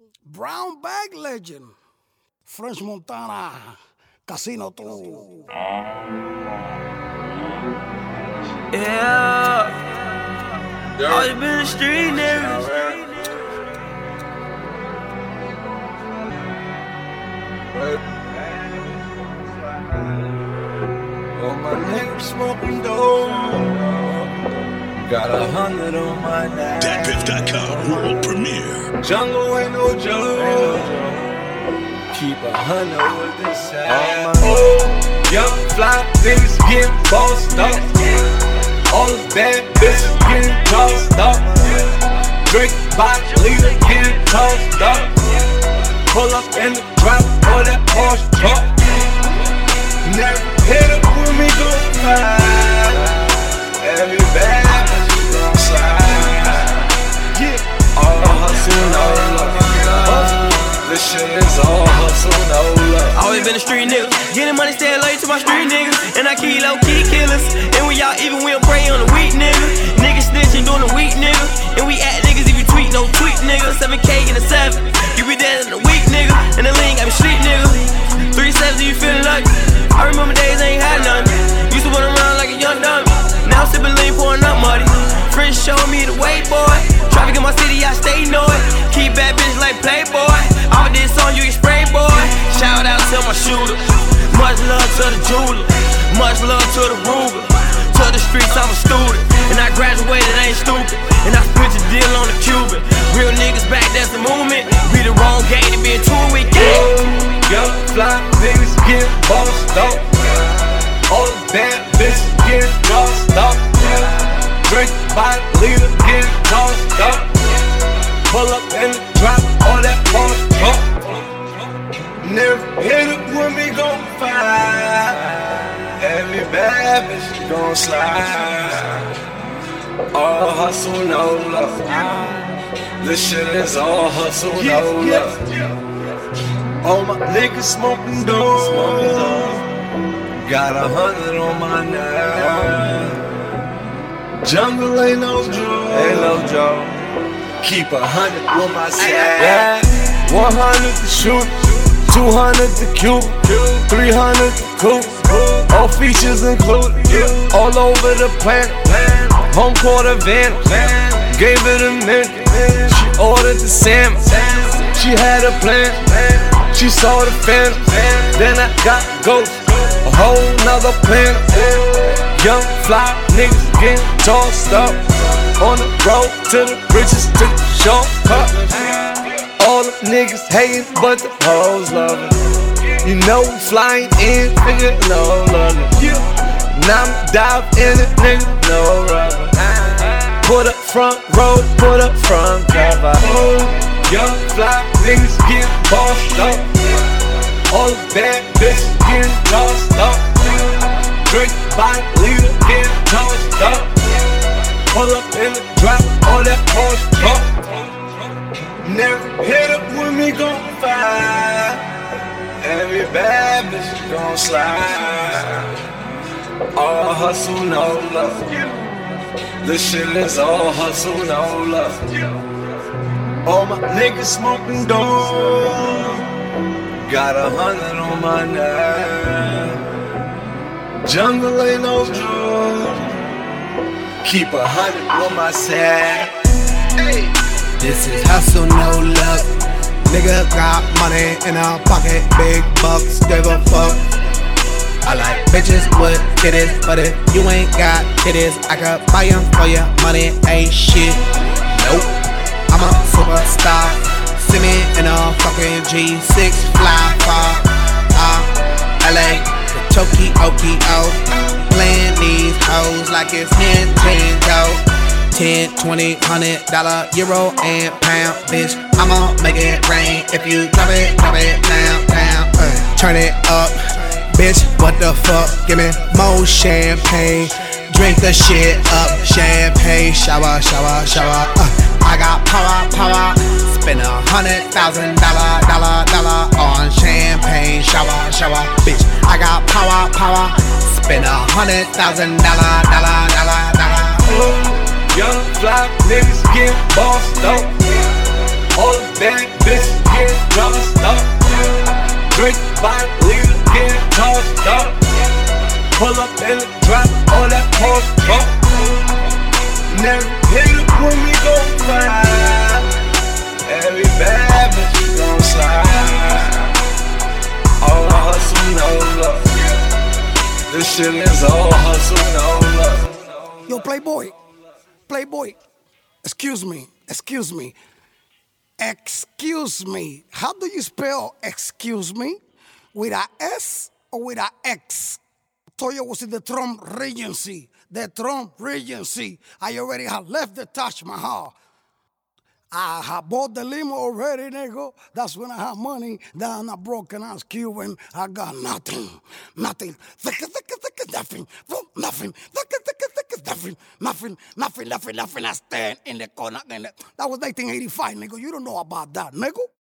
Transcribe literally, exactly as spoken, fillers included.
Brown bag legend, French Montana, Casino two. Yeah, always been a street nigga. All my niggas smoking dope. Got a hundred on my neck. Dat Piff dot com world premiere. Jungle ain't no joke. Keep a hundred with this side. All my old young fly niggas getting bossed up. All the bad bitches getting tossed up. Drink by leader getting tossed up. Pull up in the drop or that Porsche truck. Never hit up when we go fly. Every bad bitch gon' slide. Yeah, all hustle, no love. This shit is all hustle, no love. Always been a street nigga. Getting money, stay loyal to my street niggas. And I keep low key killers. And we all even, we don't pray on the weak nigga. Niggas snitching, doing the weak nigga. And we at niggas if you tweet, no tweet nigga. seven K in the seven. You be dead in the week nigga. And the lean got me sleep nigga. three sevens, you feeling like I remember days I ain't had none. Used to run around like a young dummy. Now I'm sipping lean, pouring up muddy. Friends showing me the way, boy. Traffic in my city, I stay know it. Keep bad bitches like Playboy. All this on you, get spray, boy. Shout out to my shooter. Much love to the jeweler. Much love to the Ruger. To the streets, I'm a student. And I graduated, I ain't stupid. And I split the deal on the Cuban. Real niggas back, that's the movement. Be the wrong game to be in tour with, yeah. Young fly niggas get bossed up. All the bad bitches get tossed up. Drink by the leader get tossed up. Pull up in the drop all that Porsche truck. Never hit it when we gon' fight. Every bad bitch gon' slide. All hustle, no love. This shit is all hustle, no love. All my niggas smoking dope. Got a hundred on my neck. Jungle ain't no joke. Ain't no joke. Keep a hundred with my side. One hundred to shoot, two hundred to cube, three hundred to coupe. All features included. All over the planet. Home court advantage. Gave it a minute. She ordered the salmon. She had a plan. She saw the phantom. Then I got ghost. A whole nother planet. Young fly niggas getting tossed up. On the road to the riches, took the shortcut. All the niggas hating, but the hoes love it. You know we flying in, nigga, no love it. Now I'm dive in it, nigga, no rubber. Put up front row, put up front cover. Young fly niggas getting bossed up. All the bad bitches getting tossed up. Drink by the leader getting tossed up. Pull up in the drop, all that Porsche truck. Never hit up when we gon' fight. Every bad bitch gon' slide. All hustle, no love. This shit is all hustle, no love. All my niggas smoking dope. Got a hundred on my neck. Jungle ain't no joke. Keep a hundred on my side. Hey. This is hustle, no luck. Nigga got money in her pocket, big bucks, give a fuck. I like bitches with titties, but if you ain't got titties, I could buy them for you. Money ain't shit. Nope. I'm a superstar. See me in a fucking G six fly far. Uh, L A, the Tokyo-O. Playing these hoes like it's Nintendo. Ten, twenty, hundred dollar, euro and pound, bitch. I'ma make it rain if you drop it, drop it down, down. Uh, turn it up, bitch. What the fuck? Give me more champagne. Drink the shit up, champagne. Shower, shower, shower. Uh, I got power, power. Spend a hundred thousand dollar, dollar, dollar on champagne. Shower, shower, bitch. I got power, power. Spend a hundred thousand dollar, dollar, dollar, dollar. Young fly niggas getting bossed up. All the bad bitches Pull up in the drop, all that post bump. Never hit it when we go fly. Every bad bitch we gon' slide. All hustle, no love. This shit is all hustle, no love. Yo, Playboy, Playboy, excuse me, excuse me, excuse me. How do you spell excuse me? With a S or with a X? Toya was in the Trump Regency, the Trump Regency. I already have left the Taj Mahal. I have bought the limo already, nigga. That's when I have money. Then I'm a broken ass Cuban. I got nothing, nothing, nothing, nothing, nothing, nothing, nothing, nothing, nothing. I stand in the corner. That was nineteen eighty-five, nigga. You don't know about that, nigga.